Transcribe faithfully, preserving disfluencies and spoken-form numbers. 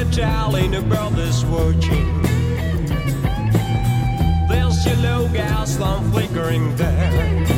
hotel in the brothers watching. There's yellow gas lamp flickering there.